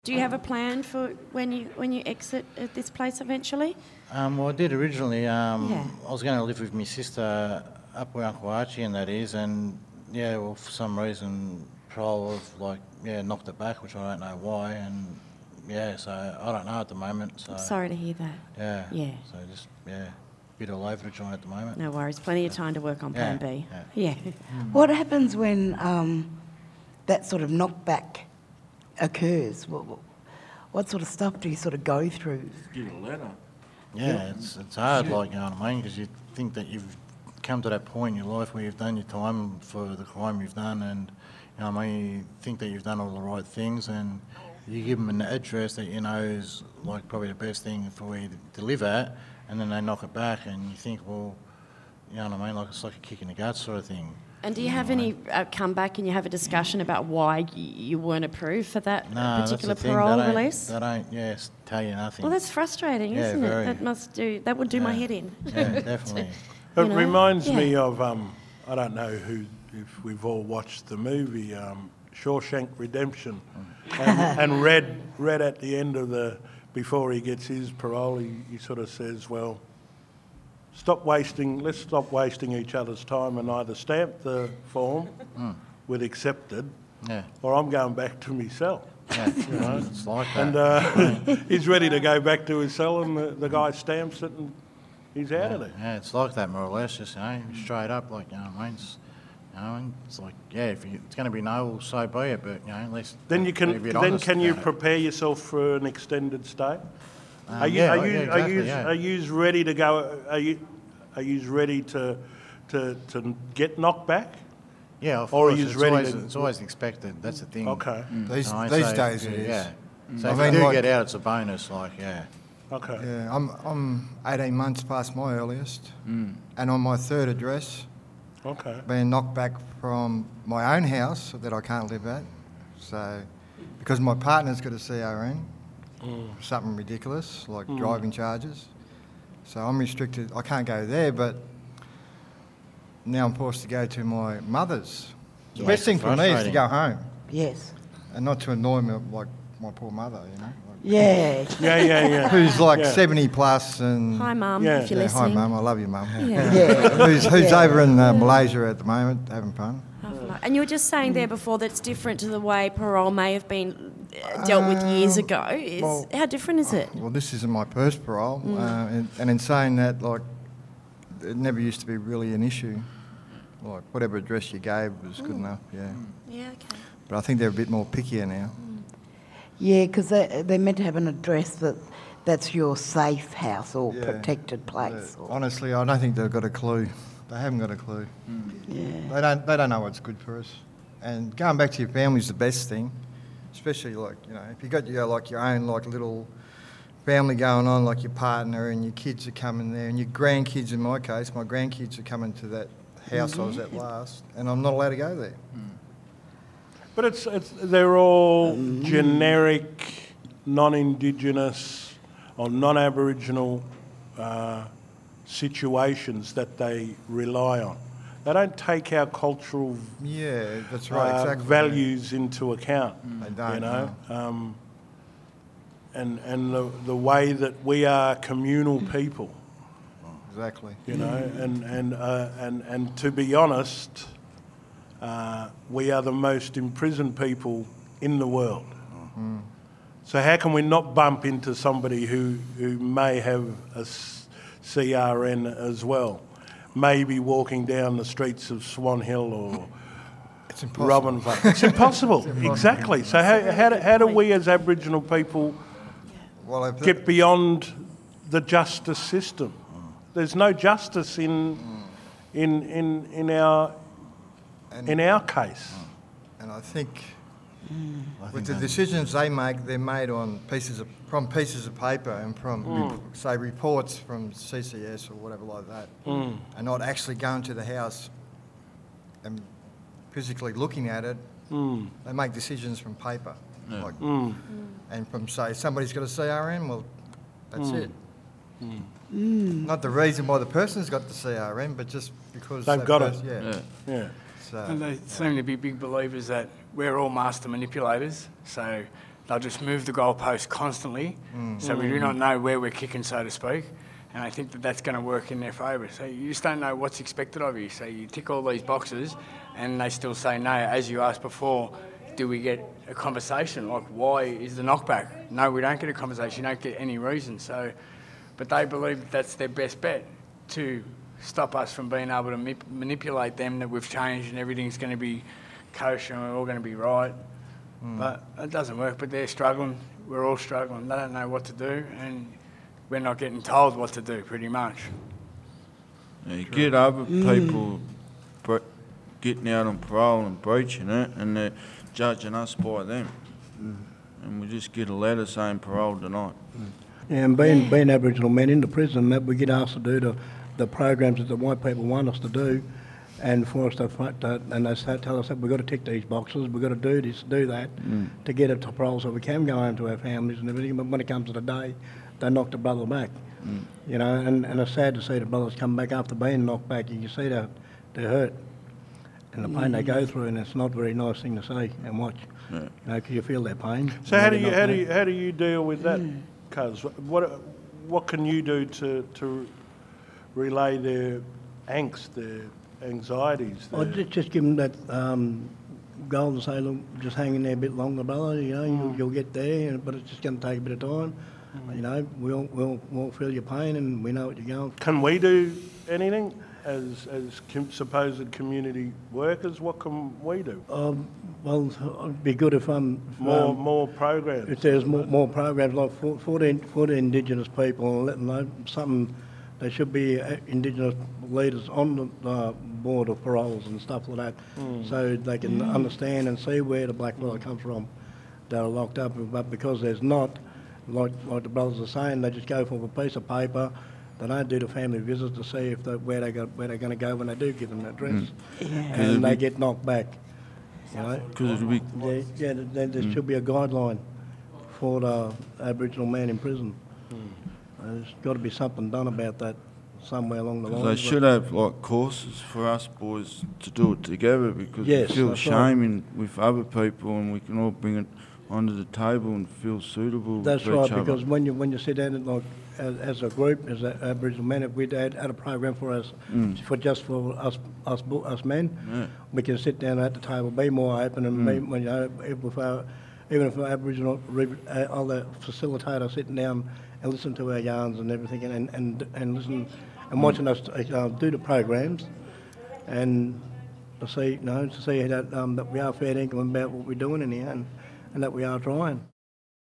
Do you have a plan for when you exit at this place eventually? Well, I did originally. I was going to live with my sister up where Uncle Archie and that is, and well, for some reason, parole have knocked it back, which I don't know why, and so I don't know at the moment. So I'm sorry to hear that. Yeah. So just bit all over the joint at the moment. No worries, plenty of time to work on Plan B. Yeah. What happens when that sort of knockback occurs? What sort of stuff do you sort of go through? Get a letter. Yeah, it's hard, you know what I mean, because you think that you've come to that point in your life where you've done your time for the crime you've done, and you know what I mean, you think that you've done all the right things, and you give them an address that you know is like probably the best thing for you to live at, and then they knock it back, and you think, well, you know what I mean, like it's like a kick in the guts sort of thing. And do you have any come back and you have a discussion about why you weren't approved for that particular parole release? They don't, tell you nothing. Well, that's frustrating, isn't very. it? That would do my head in. Yeah, definitely. It reminds me of, I don't know if we've all watched the movie Shawshank Redemption, and read at the end of before he gets his parole, he sort of says, well, let's stop wasting each other's time and either stamp the form with accepted, or I'm going back to my cell. Yeah, you know? It's like that. And he's ready to go back to his cell, and the guy stamps it, and he's out of there. Yeah, it's like that more or less, just straight up, like, you know what I mean? It's like, if it's going to be no, well, so be it, but at least then you can. Then can you it. prepare yourself for an extended stay? Are you ready to go? Are you ready to get knocked back? Yeah, of or course. are you ready? It's always expected. That's the thing. Okay. These days it is. Yeah. So if you do get out, it's a bonus. Okay. Yeah, I'm 18 months past my earliest, and on my third address, being knocked back from my own house that I can't live at, so because my partner's got a CRN. Something ridiculous like driving charges, so I'm restricted. I can't go there, but now I'm forced to go to my mother's. The best thing for me is to go home. Yes. And not to annoy me like my poor mother, you know. Yeah. Yeah. Who's like 70 plus and. Hi, Mum. If you're listening. Hi, Mum. I love you, Mum. Yeah. Who's over in Malaysia at the moment, having fun. And you were just saying there before that it's different to the way parole may have been dealt with years ago. How different is it? Well, this isn't my first parole, and in saying that, like, it never used to be really an issue. Like, whatever address you gave was good enough, Yeah, okay. But I think they're a bit more pickier now. Yeah, because they're meant to have an address that's your safe house or protected place. Yeah. Honestly, I don't think they've got a clue. They haven't got a clue. Yeah. They don't know what's good for us. And going back to your family is the best thing, especially if you got your own little family going on, like your partner and your kids are coming there, and your grandkids. In my case, my grandkids are coming to that house I was at last, and I'm not allowed to go there. But they're all generic, non-Indigenous or non-Aboriginal situations that they rely on. They don't take our cultural that's right, exactly. values into account. They don't, and the way that we are communal people. Exactly. And to be honest, we are the most imprisoned people in the world. So how can we not bump into somebody who may have a CRN as well, maybe walking down the streets of Swan Hill or Robin? It's impossible. Exactly. So how do we as Aboriginal people get beyond the justice system? There's no justice in our case. And I think with the decisions they make, they're made on from pieces of paper and from, say, reports from CCS or whatever like that, and not actually going to the house and physically looking at it. They make decisions from paper. And from, say, somebody's got a CRN, well, that's it. Not the reason why the person's got the CRN, but just because they've got it. Yeah. And they seem to be big believers that we're all master manipulators, so they'll just move the goalpost constantly, so we do not know where we're kicking, so to speak. And I think that that's going to work in their favour. So you just don't know what's expected of you. So you tick all these boxes, and they still say no. As you asked before, do we get a conversation? Like, why is the knockback? No, we don't get a conversation. You don't get any reason. So, but they believe that that's their best bet to stop us from being able to manipulate them, that we've changed and everything's going to be kosher and we're all going to be right. But it doesn't work. But they're struggling. We're all struggling. They don't know what to do, and we're not getting told what to do, pretty much. Yeah, you get other people getting out on parole and breaching it, and they're judging us by them. And we just get a letter saying parole denied. Yeah, and being Aboriginal men in the prison, that we get asked to do the programs that the white people want us to do, and for us to and they tell us that we've got to tick these boxes, we've got to do this, do that, to get it to parole so we can go home to our families and everything. But when it comes to the day, they knock the brother back, you know, and it's sad to see the brothers come back after being knocked back. You can see that they're hurt and the pain they go through, and it's not a very nice thing to see and watch, you know, because you feel their pain. So how do you deal with that, Cuz? What can you do to relay their angst, their anxieties? I'll just give them that goal and say, look, just hang in there a bit longer, brother. You know, you'll get there, but it's just going to take a bit of time. You know, we'll feel your pain, and we know what you're going. Can we do anything as supposed community workers? What can we do? Well, it'd be good if more programs. If there's more programs like for the Indigenous people, and let them know something. There should be Indigenous leaders on the board of paroles and stuff like that, so they can understand and see where the black brother comes from that are locked up. But because there's not, like the brothers are saying, they just go for a piece of paper. They don't do the family visits to see if where they're going to go when they do give them an address, and they get knocked back. You know, there should be a guideline for the Aboriginal man in prison. There's got to be something done about that somewhere along the line. They should have like courses for us boys to do it together, because we feel shame with other people, and we can all bring it onto the table and feel suitable. That's with right, each other. because when you sit down and like as a group, as Aboriginal men, if we'd had a program for us, for us men, we can sit down at the table, be more open, and be, you know, even if our Aboriginal other facilitator sitting down and listen to our yarns and everything, and listen and watching us do the programs, and to see that we are fair dinkum about what we're doing in here, and that we are trying.